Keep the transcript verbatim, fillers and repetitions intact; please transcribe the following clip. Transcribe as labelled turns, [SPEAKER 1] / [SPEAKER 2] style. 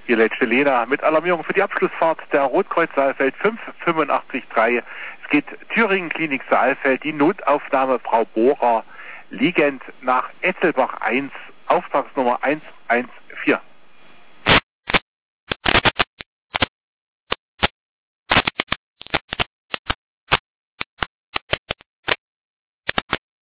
[SPEAKER 1] Hier letzte Lena mit Alarmierung für die Abschlussfahrt der Rotkreuz Saalfeld fünf fünf acht drei. Es geht Thüringen Klinik Saalfeld, die Notaufnahme Frau Bohrer, liegend nach Etzelbach eins, Auftragsnummer eins eins